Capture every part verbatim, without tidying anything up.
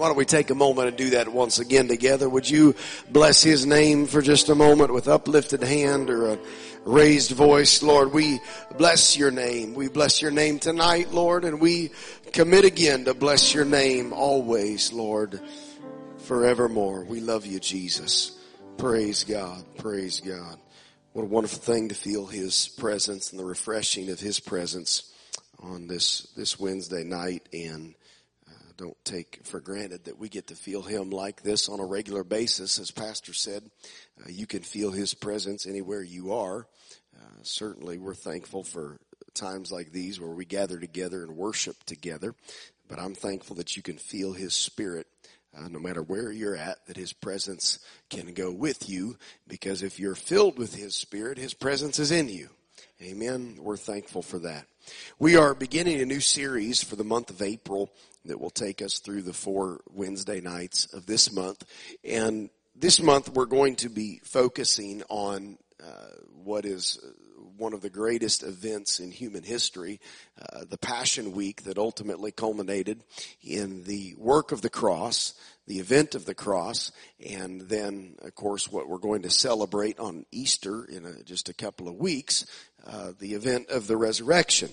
Why don't we take a moment and do that once again together? Would you bless His name for just a moment with uplifted hand or a raised voice? Lord, we bless your name. We bless your name tonight, Lord, and we commit again to bless your name always, Lord, forevermore. We love you, Jesus. Praise God. Praise God. What a wonderful thing to feel His presence and the refreshing of His presence on this, this Wednesday night. And uh, don't take for granted that we get to feel Him like this on a regular basis. As Pastor said, uh, you can feel His presence anywhere you are. Uh, certainly we're thankful for times like these where we gather together and worship together. But I'm thankful that you can feel His Spirit Uh, no matter where you're at, that His presence can go with you, because if you're filled with His Spirit, His presence is in you. Amen. We're thankful for that. We are beginning a new series for the month of April that will take us through the four Wednesday nights of this month. And this month we're going to be focusing on uh, what is one of the greatest events in human history, uh, the Passion Week that ultimately culminated in the work of the cross, the event of the cross, and then, of course, what we're going to celebrate on Easter in a, just a couple of weeks, uh, the event of the resurrection.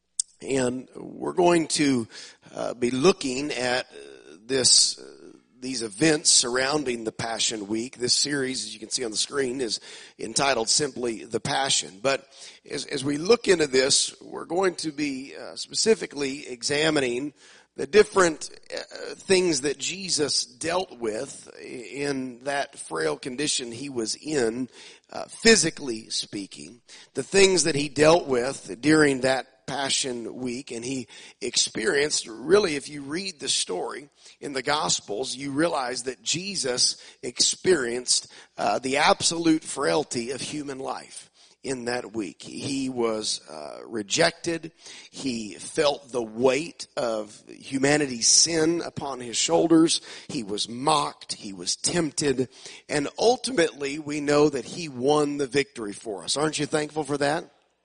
And we're going to uh, be looking at this uh, these events surrounding the Passion Week. This series, as you can see on the screen, is entitled simply The Passion. But as, as we look into this, we're going to be uh, specifically examining the different uh, things that Jesus dealt with in that frail condition He was in, uh, physically speaking. The things that He dealt with during that Passion Week, and He experienced, really, if you read the story in the Gospels, you realize that Jesus experienced uh, the absolute frailty of human life in that week. He was uh, rejected. He felt the weight of humanity's sin upon His shoulders. He was mocked. He was tempted. And ultimately, we know that He won the victory for us. Aren't you thankful for that?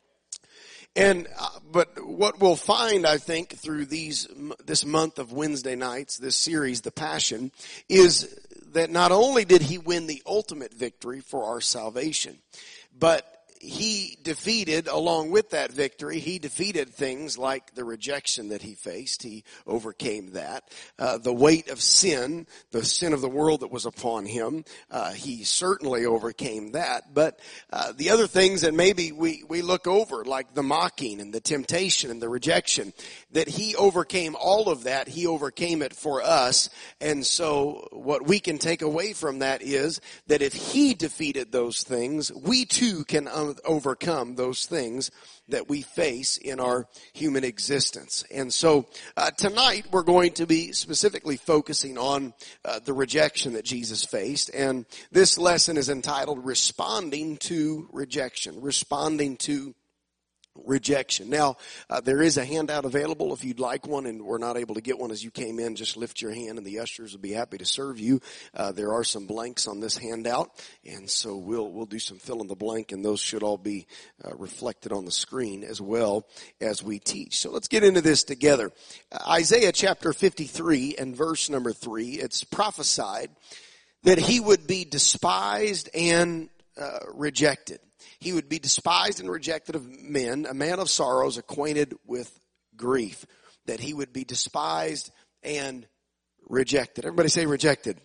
And, uh, but what we'll find, I think, through these, this month of Wednesday nights, this series, The Passion, is that not only did He win the ultimate victory for our salvation, but He defeated, along with that victory, He defeated things like the rejection that He faced. He overcame that. Uh, the weight of sin, the sin of the world that was upon Him, uh, He certainly overcame that. But uh, the other things that maybe we, we look over, like the mocking and the temptation and the rejection, that He overcame all of that. He overcame it for us. And so what we can take away from that is that if He defeated those things, we too can um, overcome those things that we face in our human existence. And so uh, tonight we're going to be specifically focusing on uh, the rejection that Jesus faced. And this lesson is entitled Responding to Rejection. Responding to Rejection. Now, uh, there is a handout available if you'd like one, and we're not able to get one as you came in. Just lift your hand and the ushers will be happy to serve you. Uh, there are some blanks on this handout, and so we'll we'll do some fill in the blank, and those should all be uh, reflected on the screen as well as we teach. So let's get into this together. Uh, Isaiah chapter fifty-three and verse number three, it's prophesied that He would be despised and uh, rejected. He would be despised and rejected of men, a man of sorrows, acquainted with grief. That He would be despised and rejected. Everybody say rejected.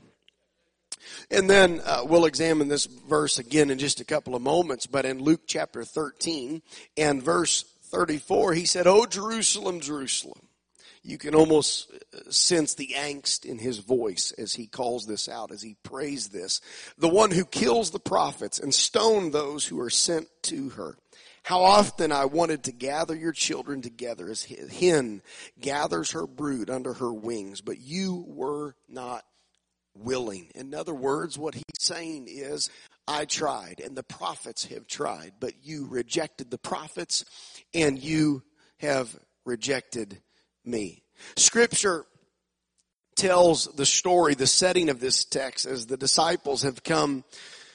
And then uh, we'll examine this verse again in just a couple of moments. But in Luke chapter thirteen and verse thirty-four, He said, "O Jerusalem, Jerusalem." You can almost sense the angst in His voice as He calls this out, as He prays this. "The one who kills the prophets and stone those who are sent to her. How often I wanted to gather your children together as a hen gathers her brood under her wings, but you were not willing." In other words, what He's saying is, I tried and the prophets have tried, but you rejected the prophets and you have rejected me. Scripture tells the story, the setting of this text, as the disciples have come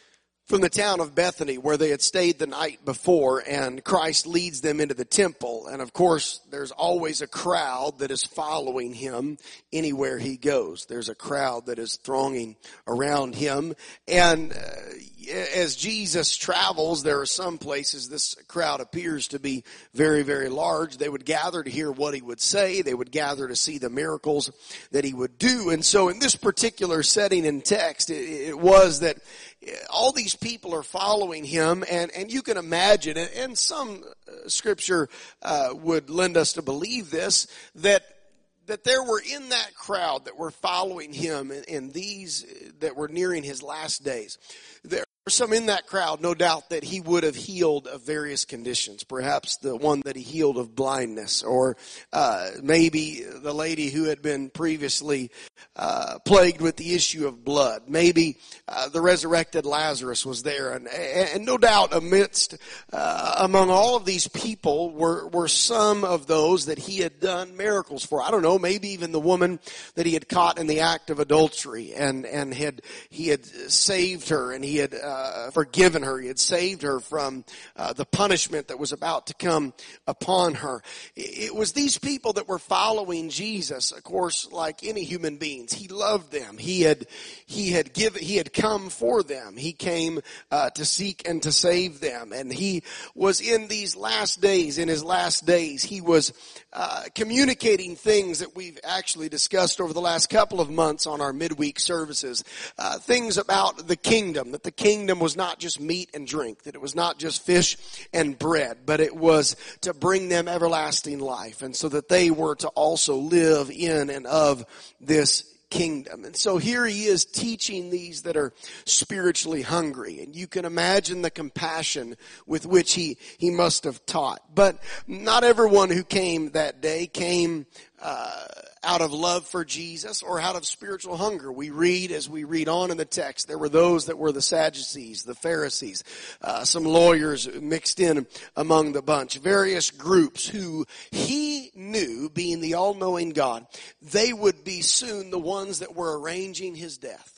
from the town of Bethany where they had stayed the night before, and Christ leads them into the temple. And of course, there's always a crowd that is following him anywhere he goes. There's a crowd that is thronging around him. And uh, as Jesus travels, there are some places this crowd appears to be very, very large. They would gather to hear what he would say. They would gather to see the miracles that he would do. And so in this particular setting and text, it, it was that all these people are following him, and, and you can imagine, and some scripture uh, would lend us to believe this, that that there were in that crowd that were following him in, in these that were nearing his last days. There were some in that crowd, no doubt, that he would have healed of various conditions. Perhaps the one that he healed of blindness, or uh, maybe the lady who had been previously uh, plagued with the issue of blood. Maybe uh, the resurrected Lazarus was there, and, and no doubt amidst uh, among all of these people were were some of those that he had done miracles for. I don't know, maybe even the woman that he had caught in the act of adultery, and and had he had saved her, and he had uh, Uh, forgiven her. He had saved her from uh, the punishment that was about to come upon her. It was these people that were following Jesus, of course, like any human beings. He loved them. He had he had given. He had come for them. He came uh, to seek and to save them. And he was in these last days. In his last days, he was uh, communicating things that we've actually discussed over the last couple of months on our midweek services. Uh, things about the kingdom, that the kingdom was not just meat and drink, that it was not just fish and bread, but it was to bring them everlasting life, and so that they were to also live in and of this kingdom. And so here he is teaching these that are spiritually hungry, and you can imagine the compassion with which he, he must have taught. But not everyone who came that day came uh, out of love for Jesus or out of spiritual hunger. We read, as we read on in the text, there were those that were the Sadducees, the Pharisees, uh, some lawyers mixed in among the bunch, various groups who he knew, being the all-knowing God, they would be soon the ones that were arranging his death.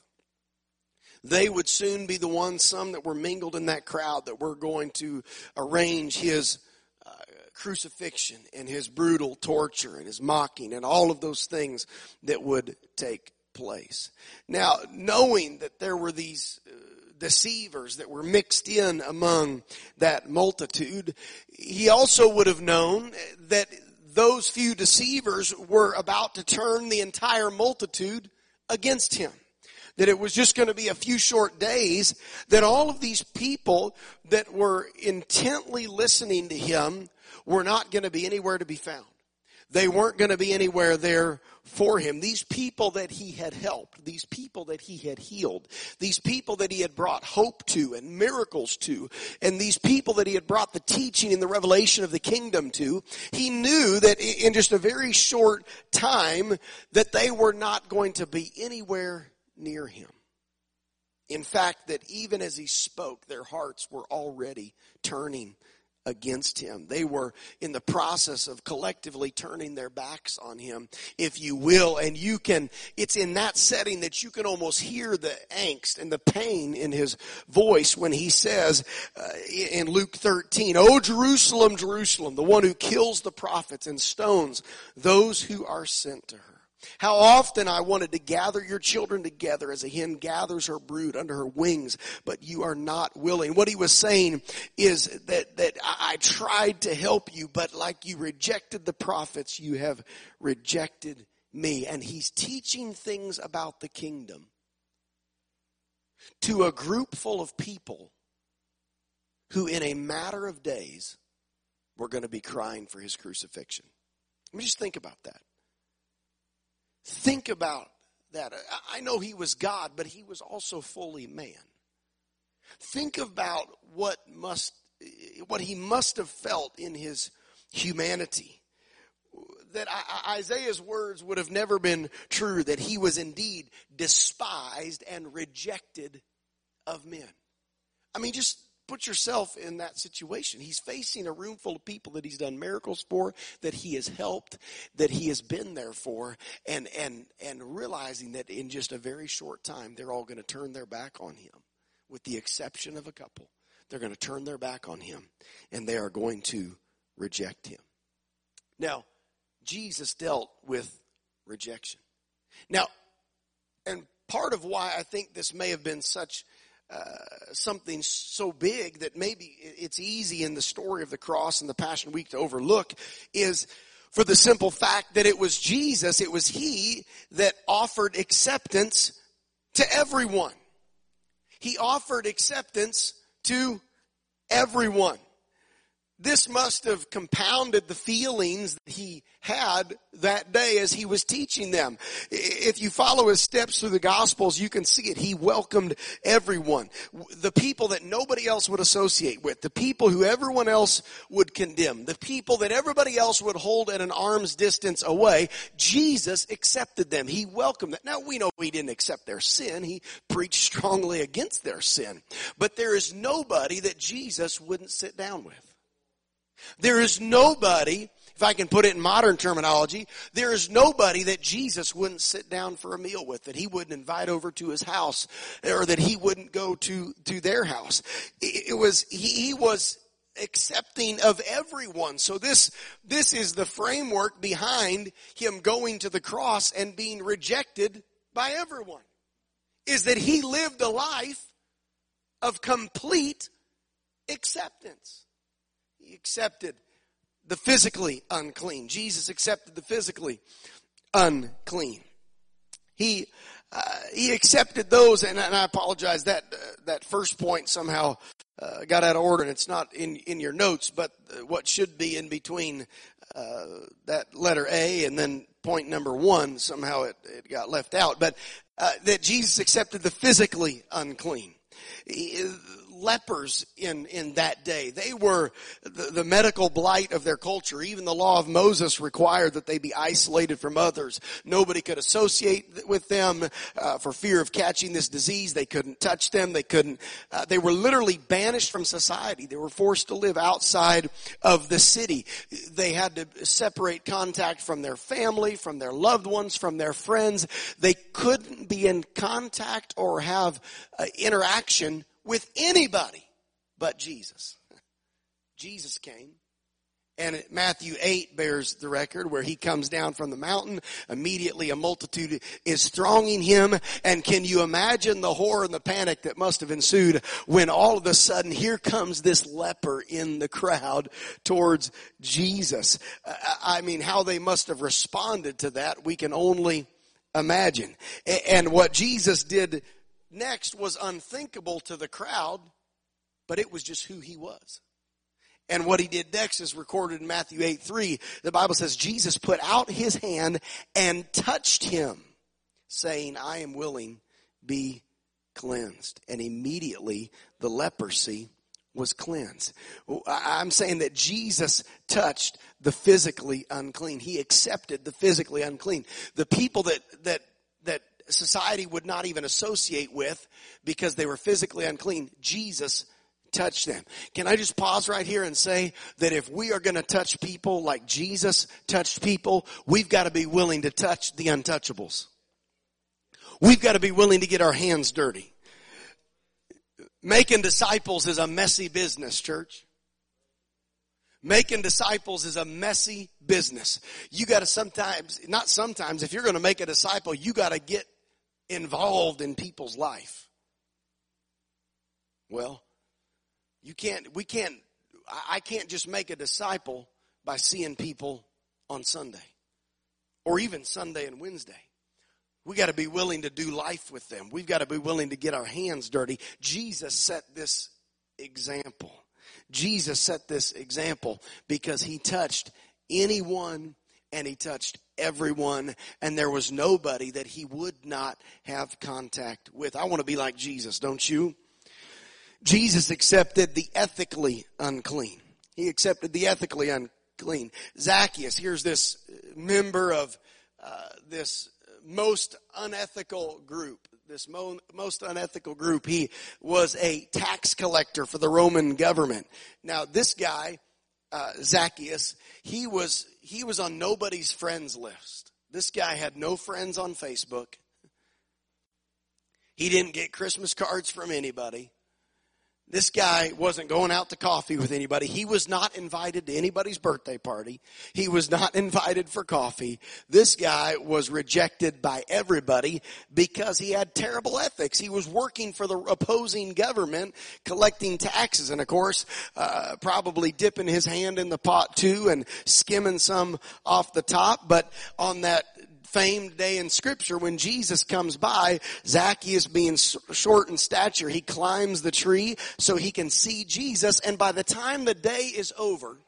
They would soon be the ones, some that were mingled in that crowd, that were going to arrange his uh, crucifixion and his brutal torture and his mocking and all of those things that would take place. Now, knowing that there were these uh, deceivers that were mixed in among that multitude, he also would have known that those few deceivers were about to turn the entire multitude against him. That it was just going to be a few short days that all of these people that were intently listening to him were not going to be anywhere to be found. They weren't going to be anywhere there for him. These people that he had helped, these people that he had healed, these people that he had brought hope to and miracles to, and these people that he had brought the teaching and the revelation of the kingdom to, he knew that in just a very short time that they were not going to be anywhere near him. In fact, that even as he spoke, their hearts were already turning against him. They were in the process of collectively turning their backs on him, if you will. And you can, it's in that setting that you can almost hear the angst and the pain in his voice when he says uh, in Luke thirteen, "O Jerusalem, Jerusalem, the one who kills the prophets and stones those who are sent to her. How often I wanted to gather your children together as a hen gathers her brood under her wings, but you are not willing." What he was saying is that, that I tried to help you, but like you rejected the prophets, you have rejected me. And he's teaching things about the kingdom to a group full of people who in a matter of days were going to be crying for his crucifixion. Let me just think about that. Think about that. I know he was God, but he was also fully man. Think about what must, what he must have felt in his humanity. That Isaiah's words would have never been true, that he was indeed despised and rejected of men. I mean, just put yourself in that situation. He's facing a room full of people that he's done miracles for, that he has helped, that he has been there for, and and and realizing that in just a very short time, they're all going to turn their back on him. with the exception of a couple. They're going to turn their back on him, and they are going to reject him. Now, Jesus dealt with rejection. Now, and part of why I think this may have been such uh, something so big that maybe it's easy in the story of the cross and the Passion Week to overlook is for the simple fact that it was Jesus, it was he that offered acceptance to everyone. He offered acceptance to everyone. This must have compounded the feelings that he had that day as he was teaching them. If you follow his steps through the Gospels, you can see it. He welcomed everyone. The people that nobody else would associate with. The people who everyone else would condemn. The people that everybody else would hold at an arm's distance away. Jesus accepted them. He welcomed them. Now, we know he didn't accept their sin. He preached strongly against their sin. But there is nobody that Jesus wouldn't sit down with. There is nobody, if I can put it in modern terminology, there is nobody that Jesus wouldn't sit down for a meal with, that he wouldn't invite over to his house, or that he wouldn't go to, to their house. It was, he, he was accepting of everyone. So this, this is the framework behind him going to the cross and being rejected by everyone, is that he lived a life of complete acceptance. He accepted the physically unclean. Jesus accepted the physically unclean. He uh, he accepted those, and, and I apologize, that uh, that first point somehow uh, got out of order, and it's not in, in your notes, but what should be in between uh, that letter A and then point number one, somehow it, it got left out. But uh, that Jesus accepted the physically unclean. He, lepers in, in that day, they were the, the medical blight of their culture. Even the law of Moses required that they be isolated from others. Nobody could associate with them uh, for fear of catching this disease. They couldn't touch them. They couldn't, uh, they were literally banished from society. They were forced to live outside of the city. They had to separate contact from their family, from their loved ones, from their friends. They couldn't be in contact or have uh, interaction with anybody but Jesus. Jesus came, and Matthew eight bears the record where he comes down from the mountain. Immediately a multitude is thronging him, and can you imagine the horror and the panic that must have ensued when all of a sudden here comes this leper in the crowd towards Jesus. I mean, how they must have responded to that, we can only imagine. And what Jesus did next was unthinkable to the crowd, but it was just who he was. And what he did next is recorded in Matthew eight three. The Bible says Jesus put out his hand and touched him, saying, I am willing, be cleansed. And immediately the leprosy was cleansed. I'm saying that Jesus touched the physically unclean. He accepted the physically unclean. The people that, that, that society would not even associate with because they were physically unclean, Jesus touched them. Can I just pause right here and say that if we are going to touch people like Jesus touched people, we've got to be willing to touch the untouchables. We've got to be willing to get our hands dirty. Making disciples is a messy business, church. Making disciples is a messy business. You got to sometimes, not sometimes, if you're going to make a disciple, you got to get involved in people's life. Well, you can't, we can't, I can't just make a disciple by seeing people on Sunday or even Sunday and Wednesday. We got to be willing to do life with them. We've got to be willing to get our hands dirty. Jesus set this example. Jesus set this example because he touched anyone and he touched everyone, and there was nobody that he would not have contact with. I want to be like Jesus, don't you? Jesus accepted the ethically unclean. He accepted the ethically unclean. Zacchaeus, here's this member of uh, this most unethical group. This mo- most unethical group. He was a tax collector for the Roman government. Now, this guy, uh, Zacchaeus, he was he was on nobody's friends list. This guy had no friends on Facebook. He didn't get Christmas cards from anybody. This guy wasn't going out to coffee with anybody. He was not invited to anybody's birthday party. He was not invited for coffee. This guy was rejected by everybody because he had terrible ethics. He was working for the opposing government, collecting taxes, and of course, uh, probably dipping his hand in the pot too and skimming some off the top. But on that famed day in Scripture, when Jesus comes by, Zacchaeus, being short in stature, he climbs the tree so he can see Jesus. And by the time the day is over,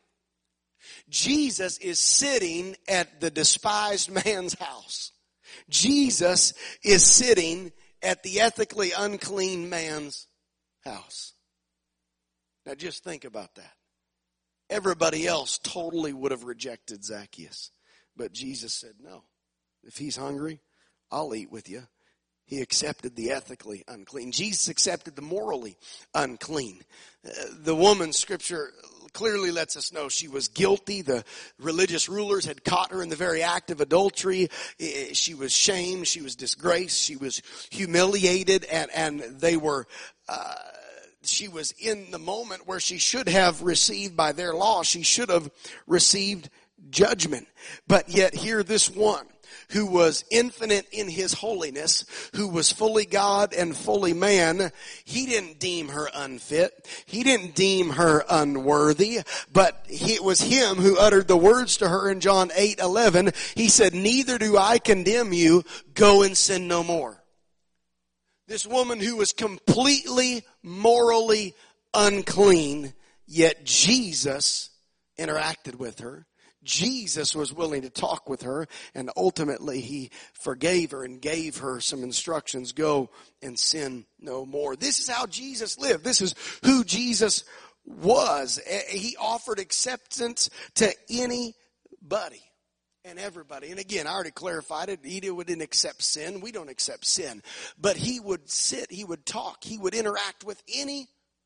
Jesus is sitting at the despised man's house. Jesus is sitting at the ethically unclean man's house. Now just think about that. Everybody else totally would have rejected Zacchaeus. But Jesus said, no. If he's hungry, I'll eat with you. He accepted the ethically unclean. Jesus accepted the morally unclean. Uh, the woman, Scripture clearly lets us know she was guilty. The religious rulers had caught her in the very act of adultery. She was shamed. She was disgraced. She was humiliated. And, and they were... Uh, she was in the moment where she should have received, by their law, she should have received judgment. But yet here this one, who was infinite in his holiness, who was fully God and fully man, he didn't deem her unfit. He didn't deem her unworthy, but it was him who uttered the words to her in John eight eleven. He said, neither do I condemn you, go and sin no more. This woman who was completely morally unclean, yet Jesus interacted with her. Jesus was willing to talk with her, and ultimately he forgave her and gave her some instructions. Go and sin no more. This is how Jesus lived. This is who Jesus was. He offered acceptance to anybody and everybody. And again, I already clarified it. He didn't accept sin. We don't accept sin. But he would sit, he would talk, he would interact with anyone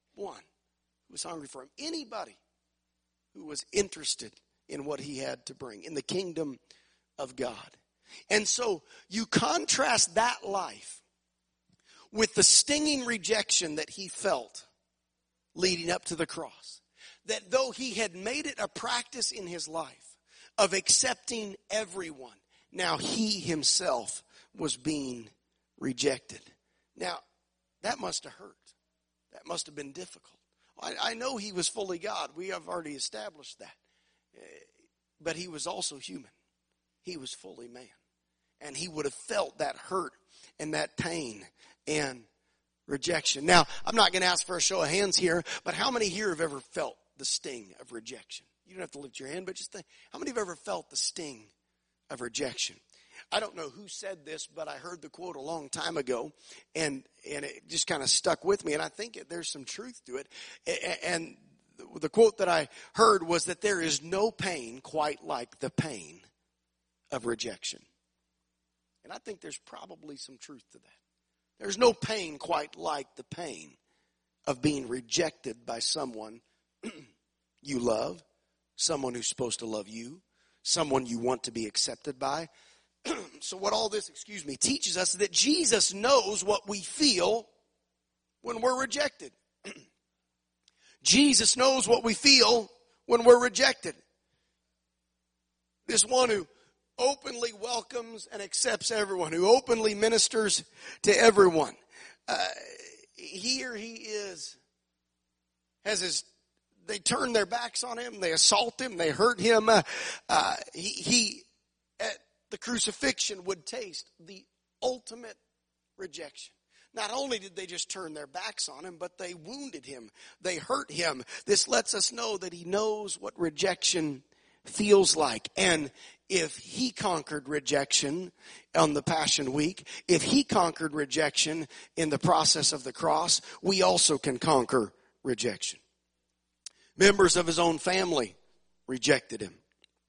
who was hungry for him. Anybody who was interested in what he had to bring, in the kingdom of God. And so you contrast that life with the stinging rejection that he felt leading up to the cross. That though he had made it a practice in his life of accepting everyone, now he himself was being rejected. Now, that must have hurt. That must have been difficult. I, I know he was fully God. We have already established that. But he was also human. He was fully man. And he would have felt that hurt and that pain and rejection. Now, I'm not going to ask for a show of hands here, but how many here have ever felt the sting of rejection? You don't have to lift your hand, but just think, how many have ever felt the sting of rejection? I don't know who said this, but I heard the quote a long time ago, and, and it just kind of stuck with me, and I think it, there's some truth to it. And the quote that I heard was that there is no pain quite like the pain of rejection. And I think there's probably some truth to that. There's no pain quite like the pain of being rejected by someone you love, someone who's supposed to love you, someone you want to be accepted by. So what all this, excuse me, teaches us that Jesus knows what we feel when we're rejected. Jesus knows what we feel when we're rejected. This one who openly welcomes and accepts everyone, who openly ministers to everyone. Uh, here he is, has his, they turn their backs on him, they assault him, they hurt him. Uh, uh, he, he, at the crucifixion, would taste the ultimate rejection. Not only did they just turn their backs on him, but they wounded him. They hurt him. This lets us know that he knows what rejection feels like. And if he conquered rejection on the Passion Week, if he conquered rejection in the process of the cross, we also can conquer rejection. Members of his own family rejected him.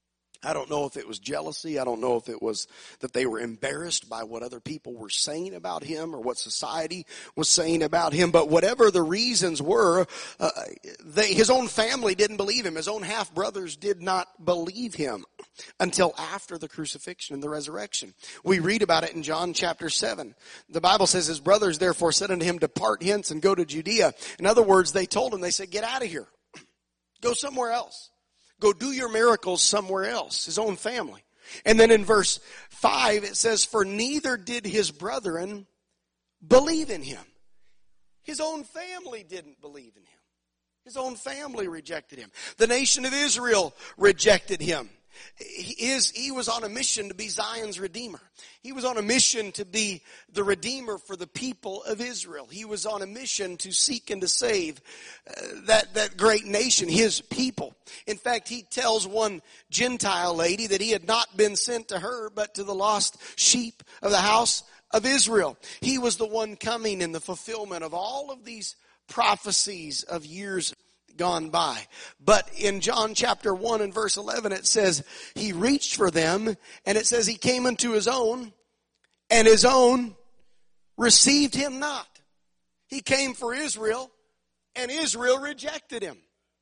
I don't know if it was jealousy. I don't know if it was that they were embarrassed by what other people were saying about him or what society was saying about him. But whatever the reasons were, uh, they, his own family didn't believe him. His own half-brothers did not believe him until after the crucifixion and the resurrection. We read about it in John chapter seven. The Bible says his brothers therefore said unto him, depart hence and go to Judea. In other words, they told him, they said, get out of here. Go somewhere else. Go do your miracles somewhere else, his own family. And then in verse five, it says, for neither did his brethren believe in him. His own family didn't believe in him. His own family rejected him. The nation of Israel rejected him. He, is, he was on a mission to be Zion's Redeemer. He was on a mission to be the Redeemer for the people of Israel. He was on a mission to seek and to save uh, that, that great nation, his people. In fact, he tells one Gentile lady that he had not been sent to her, but to the lost sheep of the house of Israel. He was the one coming in the fulfillment of all of these prophecies of years gone by. But in John chapter one and verse eleven, it says he reached for them, and it says he came unto his own, and his own received him not. He came for Israel, and Israel rejected him.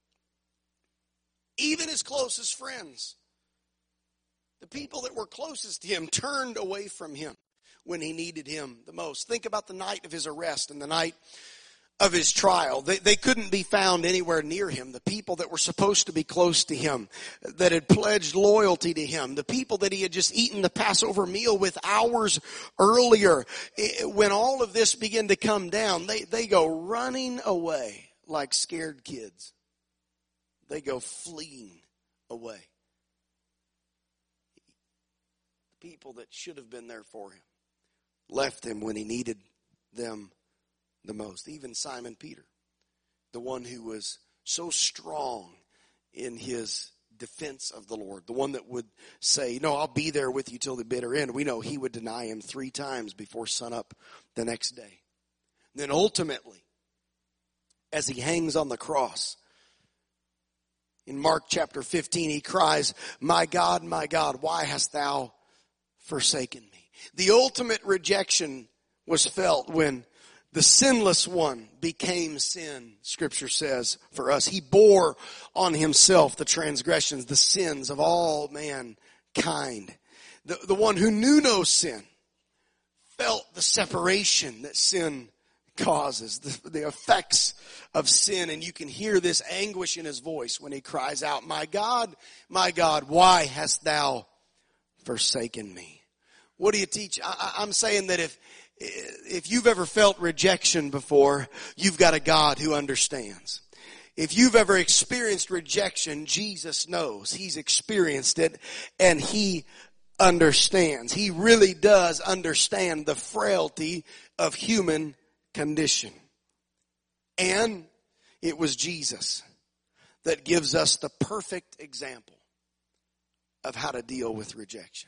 Even his closest friends, the people that were closest to him, turned away from him when he needed him the most. Think about the night of his arrest and the night of his trial. They, they couldn't be found anywhere near him. The people that were supposed to be close to him, that had pledged loyalty to him, the people that he had just eaten the Passover meal with hours earlier. When all of this began to come down, they, they go running away like scared kids. They go fleeing away. The people that should have been there for him left him when he needed them the most. Even Simon Peter, the one who was so strong in his defense of the Lord, the one that would say, no, I'll be there with you till the bitter end. We know he would deny him three times before sunup the next day. And then ultimately, as he hangs on the cross, in Mark chapter fifteen, he cries, my God, my God, why hast thou forsaken me? The ultimate rejection was felt when the sinless one became sin, Scripture says, for us. He bore on himself the transgressions, the sins of all mankind. The, the one who knew no sin felt the separation that sin causes, the, the effects of sin. And you can hear this anguish in his voice when he cries out, my God, my God, why hast thou forsaken me? What do you teach? I, I'm saying that if If you've ever felt rejection before, you've got a God who understands. If you've ever experienced rejection, Jesus knows. He's experienced it and he understands. He really does understand the frailty of human condition. And it was Jesus that gives us the perfect example of how to deal with rejection.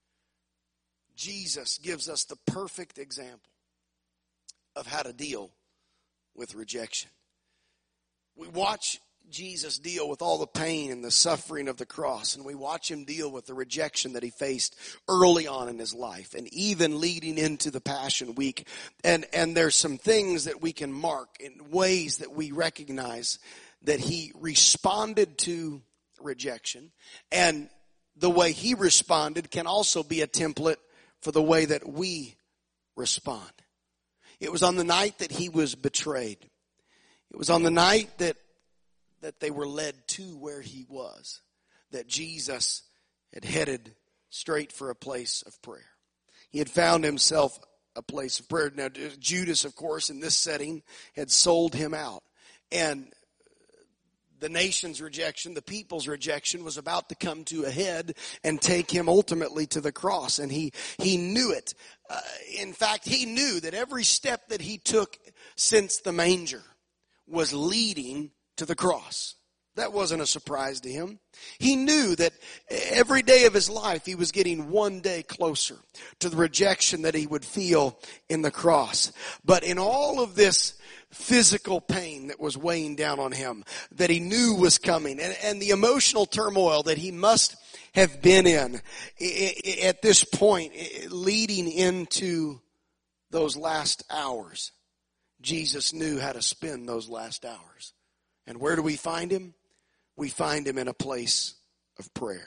Jesus gives us the perfect example of how to deal with rejection. We watch Jesus deal with all the pain and the suffering of the cross, and we watch him deal with the rejection that he faced early on in his life and even leading into the Passion Week. And, and there's some things that we can mark in ways that we recognize that he responded to rejection, and the way he responded can also be a template for the way that we respond. It was on the night that he was betrayed. It was on the night that that they were led to where he was, that Jesus had headed straight for a place of prayer. He had found himself a place of prayer. Now, Judas, of course, in this setting, had sold him out. And the nation's rejection, the people's rejection, was about to come to a head and take him ultimately to the cross. And he, he knew it. Uh, in fact, he knew that every step that he took since the manger was leading to the cross. That wasn't a surprise to him. He knew that every day of his life he was getting one day closer to the rejection that he would feel in the cross. But in all of this physical pain that was weighing down on him, that he knew was coming, and, and the emotional turmoil that he must have been in at this point, leading into those last hours, Jesus knew how to spend those last hours. And where do we find him? We find him in a place of prayer.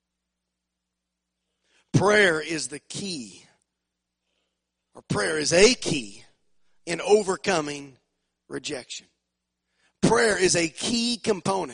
Prayer is the key, or prayer is a key in overcoming rejection. Prayer is a key component.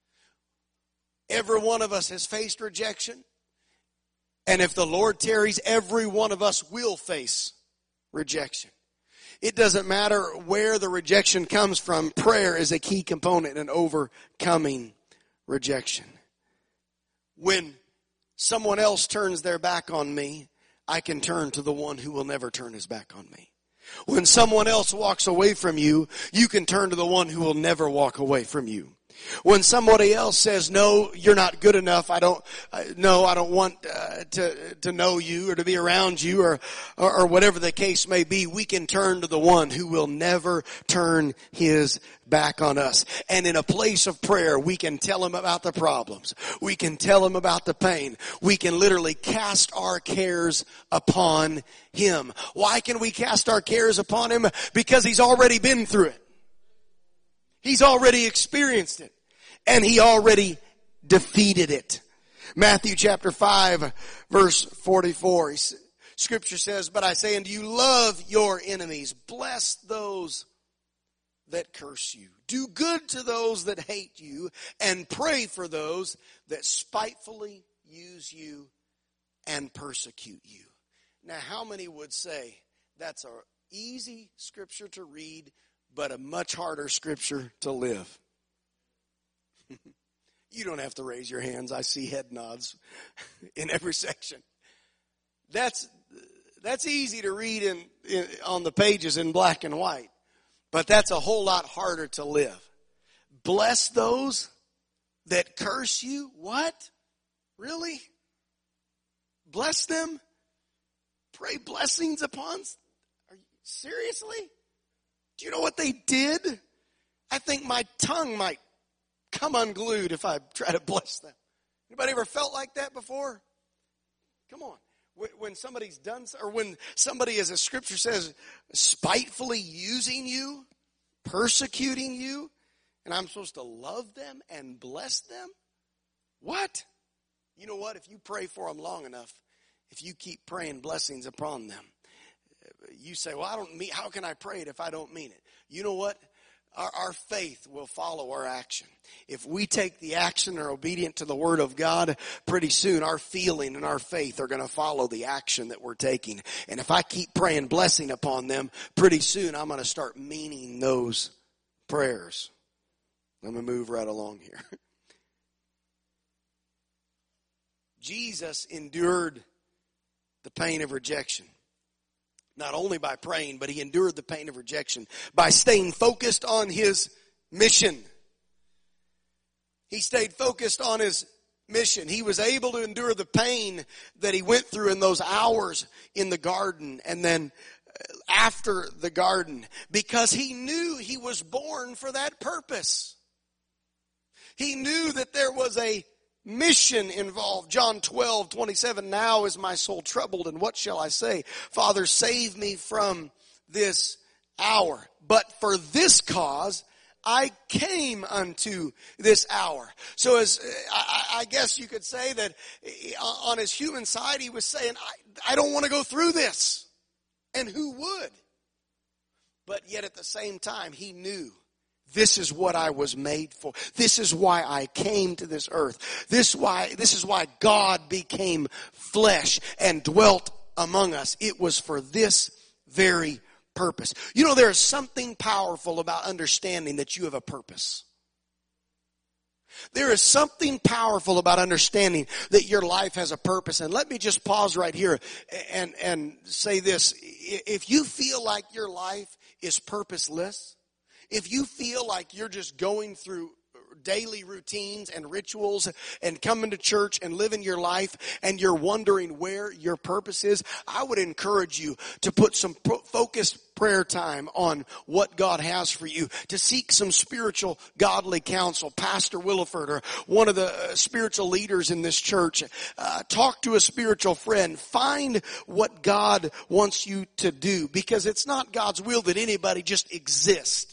Every one of us has faced rejection. And if the Lord tarries, every one of us will face rejection. It doesn't matter where the rejection comes from. Prayer is a key component in overcoming rejection. When someone else turns their back on me, I can turn to the one who will never turn his back on me. When someone else walks away from you, you can turn to the one who will never walk away from you. When somebody else says, no, you're not good enough, I don't, uh, no, I don't want uh, to to know you or to be around you, or, or or whatever the case may be, we can turn to the one who will never turn his back on us. And in a place of prayer, we can tell him about the problems. We can tell him about the pain. We can literally cast our cares upon him. Why can we cast our cares upon him? Because he's already been through it. He's already experienced it. And he already defeated it. Matthew chapter five, verse forty-four. Scripture says, but I say unto you, love your enemies. Bless those that curse you. Do good to those that hate you. And pray for those that spitefully use you and persecute you. Now, how many would say that's an easy scripture to read, but a much harder scripture to live? You don't have to raise your hands. I see head nods in every section. That's that's easy to read in, in on the pages in black and white, but that's a whole lot harder to live. Bless those that curse you. What? Really? Bless them? Pray blessings upon? Are you, seriously? Do you know what they did? I think my tongue might come unglued if I try to bless them. Anybody ever felt like that before? Come on. When somebody's done, or when somebody, as the scripture says, spitefully using you, persecuting you, and I'm supposed to love them and bless them? What? You know what? If you pray for them long enough, if you keep praying blessings upon them, you say, well, I don't mean, how can I pray it if I don't mean it? You know what? Our, our faith will follow our action. If we take the action and are obedient to the Word of God, pretty soon our feeling and our faith are going to follow the action that we're taking. And if I keep praying blessing upon them, pretty soon I'm going to start meaning those prayers. I'm going to move right along here. Jesus endured the pain of rejection. Not only by praying, but he endured the pain of rejection by staying focused on his mission. He stayed focused on his mission. He was able to endure the pain that he went through in those hours in the garden and then after the garden, because he knew he was born for that purpose. He knew that there was a mission involved. John twelve, twenty-seven, now is my soul troubled, and what shall I say? Father, save me from this hour. But for this cause I came unto this hour. So as I, I guess you could say that on his human side, he was saying, I, I don't want to go through this. And who would? But yet at the same time, he knew, this is what I was made for. This is why I came to this earth. This why, this is why God became flesh and dwelt among us. It was for this very purpose. You know, there is something powerful about understanding that you have a purpose. There is something powerful about understanding that your life has a purpose. And let me just pause right here and, and say this. If you feel like your life is purposeless, if you feel like you're just going through daily routines and rituals and coming to church and living your life and you're wondering where your purpose is, I would encourage you to put some pro- focused prayer time on what God has for you, to seek some spiritual godly counsel. Pastor Williford or one of the uh, spiritual leaders in this church, uh, talk to a spiritual friend. Find what God wants you to do, because it's not God's will that anybody just exist.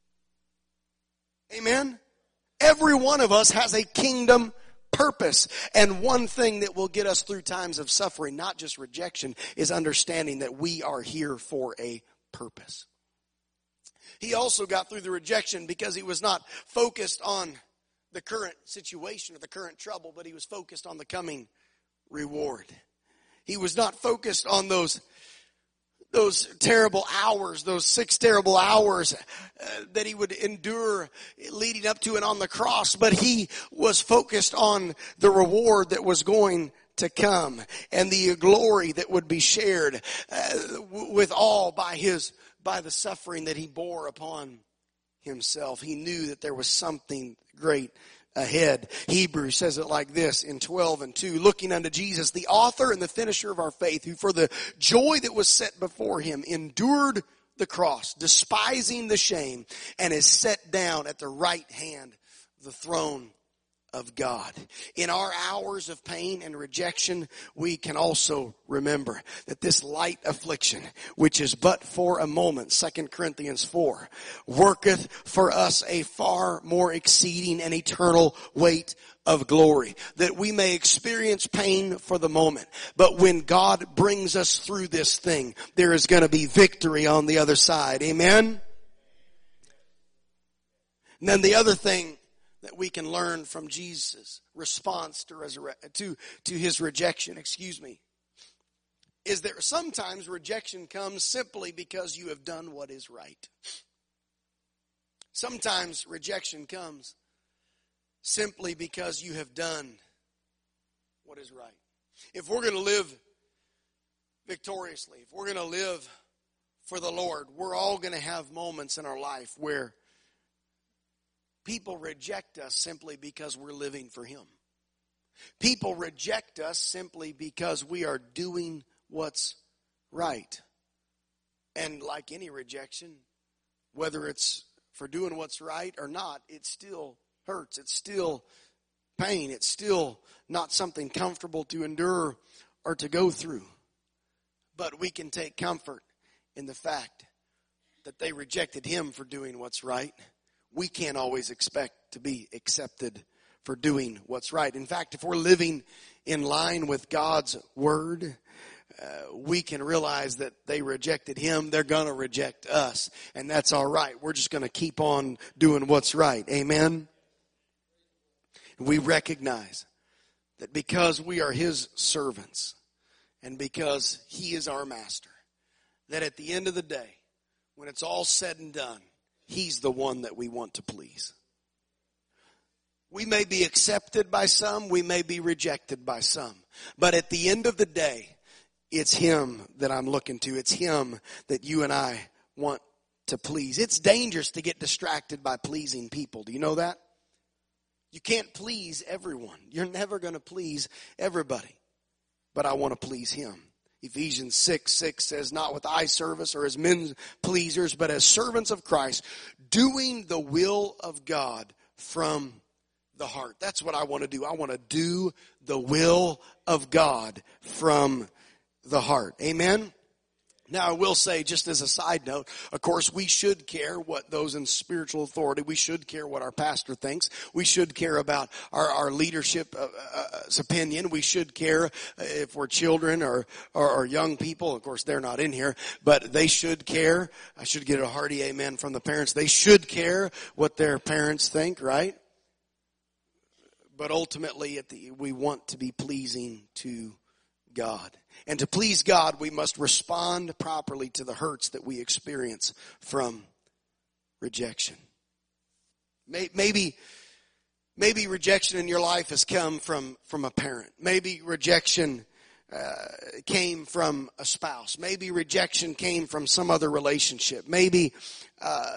Amen? Every one of us has a kingdom purpose. And one thing that will get us through times of suffering, not just rejection, is understanding that we are here for a purpose. He also got through the rejection because he was not focused on the current situation or the current trouble, but he was focused on the coming reward. He was not focused on those those terrible hours, those six terrible hours uh, that he would endure leading up to and on the cross, but he was focused on the reward that was going to come and the glory that would be shared uh, with all by his by the suffering that he bore upon himself. He knew that there was something great ahead. Hebrews says it like this in twelve and two, looking unto Jesus, the author and the finisher of our faith, who for the joy that was set before him endured the cross, despising the shame, and is set down at the right hand of the throne of God. In our hours of pain and rejection, we can also remember that this light affliction, which is but for a moment, Second Corinthians four, worketh for us a far more exceeding and eternal weight of glory, that we may experience pain for the moment. But when God brings us through this thing, there is going to be victory on the other side. Amen? And then the other thing that we can learn from Jesus' response to, resurre- to, to his rejection, excuse me, is that sometimes rejection comes simply because you have done what is right. Sometimes rejection comes simply because you have done what is right. If we're going to live victoriously, if we're going to live for the Lord, we're all going to have moments in our life where people reject us simply because we're living for him. People reject us simply because we are doing what's right. And like any rejection, whether it's for doing what's right or not, it still hurts. It's still pain. It's still not something comfortable to endure or to go through. But we can take comfort in the fact that they rejected him for doing what's right. We can't always expect to be accepted for doing what's right. In fact, if we're living in line with God's word, uh, we can realize that they rejected him. They're going to reject us. And that's all right. We're just going to keep on doing what's right. Amen? We recognize that because we are his servants and because he is our master, that at the end of the day, when it's all said and done, he's the one that we want to please. We may be accepted by some, we may be rejected by some. But at the end of the day, it's him that I'm looking to. It's him that you and I want to please. It's dangerous to get distracted by pleasing people. Do you know that? You can't please everyone. You're never going to please everybody. But I want to please him. Ephesians six six says, not with eye service or as men pleasers, but as servants of Christ, doing the will of God from the heart. That's what I want to do. I want to do the will of God from the heart. Amen? Now, I will say, just as a side note, of course, we should care what those in spiritual authority, we should care what our pastor thinks. We should care about our, our leadership's uh, uh, opinion. We should care if we're children or, or, or young people. Of course, they're not in here, but they should care. I should get a hearty amen from the parents. They should care what their parents think, right? But ultimately, at the, we want to be pleasing to God. And to please God, we must respond properly to the hurts that we experience from rejection. Maybe, maybe rejection in your life has come from, from a parent. Maybe rejection uh, came from a spouse. Maybe rejection came from some other relationship. Maybe uh,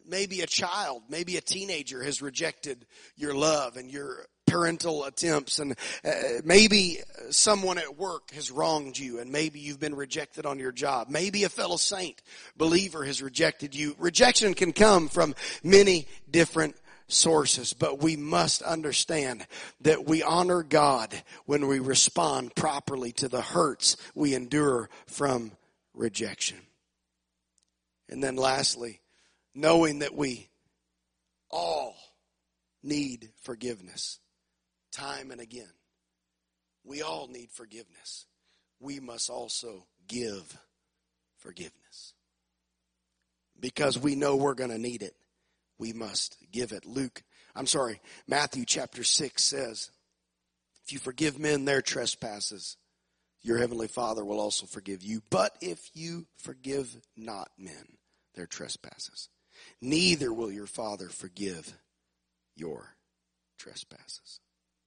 maybe a child, maybe a teenager has rejected your love and your parental attempts, and uh, maybe someone at work has wronged you, and maybe you've been rejected on your job. Maybe a fellow saint, believer, has rejected you. Rejection can come from many different sources, but we must understand that we honor God when we respond properly to the hurts we endure from rejection. And then lastly, knowing that we all need forgiveness time and again. We all need forgiveness. We must also give forgiveness. Because we know we're going to need it, we must give it. Luke, I'm sorry, Matthew chapter six says, if you forgive men their trespasses, your heavenly Father will also forgive you. But if you forgive not men their trespasses, neither will your Father forgive your trespasses.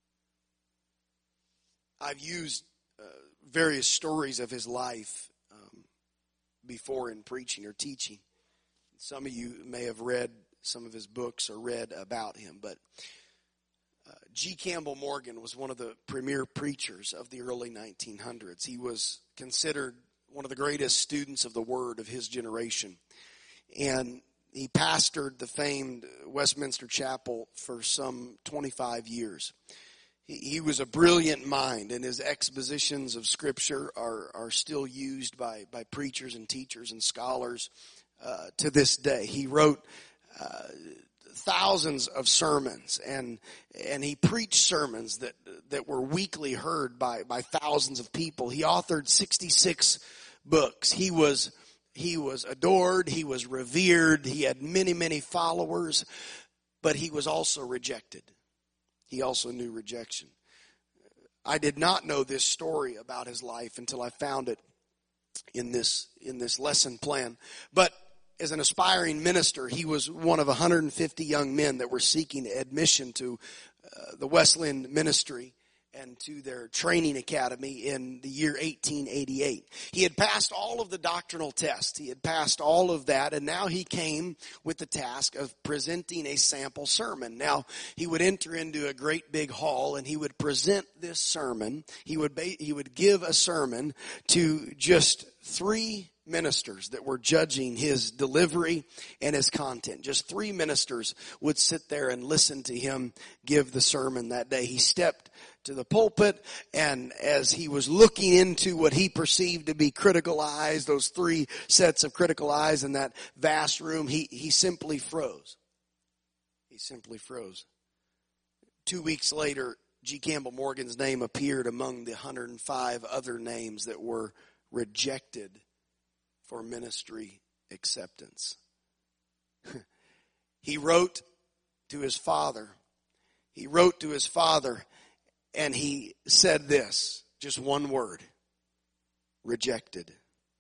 I've used uh, various stories of his life um, before in preaching or teaching. Some of you may have read some of his books or read about him, but uh, G. Campbell Morgan was one of the premier preachers of the early nineteen hundreds. He was considered one of the greatest students of the Word of his generation, and he pastored the famed Westminster Chapel for some twenty-five years. He was a brilliant mind, and his expositions of Scripture are, are still used by, by preachers and teachers and scholars uh, to this day. He wrote uh, thousands of sermons, and and he preached sermons that that were weekly heard by, by thousands of people. He authored sixty-six books. He was he was adored. He was revered. He had many, many followers, but he was also rejected. He also knew rejection. I did not know this story about his life until I found it in this in this lesson plan. But as an aspiring minister, he was one of one hundred fifty young men that were seeking admission to uh, the Wesleyan ministry and to their training academy in the year eighteen eighty-eight. He had passed all of the doctrinal tests. He had passed all of that, and now he came with the task of presenting a sample sermon. Now, he would enter into a great big hall, and he would present this sermon. He would ba- he would give a sermon to just three ministers that were judging his delivery and his content. Just three ministers would sit there and listen to him give the sermon that day. He stepped to the pulpit, and as he was looking into what he perceived to be critical eyes, those three sets of critical eyes in that vast room, he, he simply froze. He simply froze. Two weeks later, G. Campbell Morgan's name appeared among the one hundred five other names that were rejected for ministry acceptance. He wrote to his father. He wrote to his father, and he said this, just one word: rejected.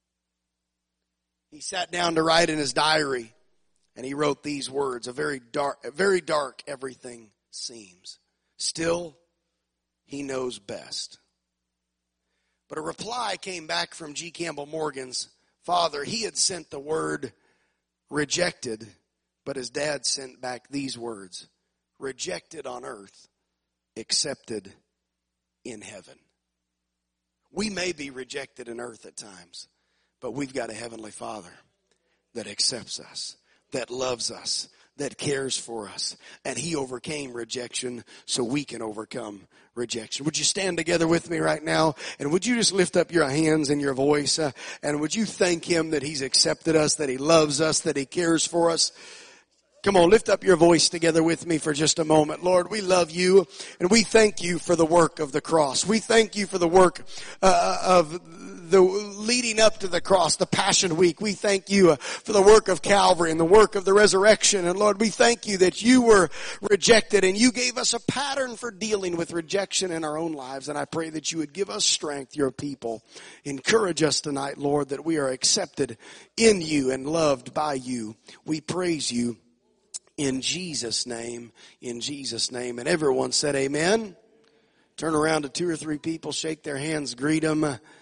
He sat down to write in his diary, and he wrote these words: a very dark, very dark everything seems. Still, he knows best. But a reply came back from G. Campbell Morgan's father. He had sent the word rejected, but his dad sent back these words: rejected on earth, accepted in heaven. We may be rejected in earth at times, but we've got a heavenly Father that accepts us, that loves us, that cares for us. And he overcame rejection so we can overcome rejection. Would you stand together with me right now? And would you just lift up your hands and your voice? Uh, and would you thank him that he's accepted us, that he loves us, that he cares for us? Come on, lift up your voice together with me for just a moment. Lord, we love you, and we thank you for the work of the cross. We thank you for the work uh, of the leading up to the cross, the Passion Week. We thank you uh, for the work of Calvary and the work of the resurrection. And Lord, we thank you that you were rejected, and you gave us a pattern for dealing with rejection in our own lives. And I pray that you would give us strength, your people. Encourage us tonight, Lord, that we are accepted in you and loved by you. We praise you. In Jesus' name, in Jesus' name. And everyone said amen. Turn around to two or three people, shake their hands, greet them.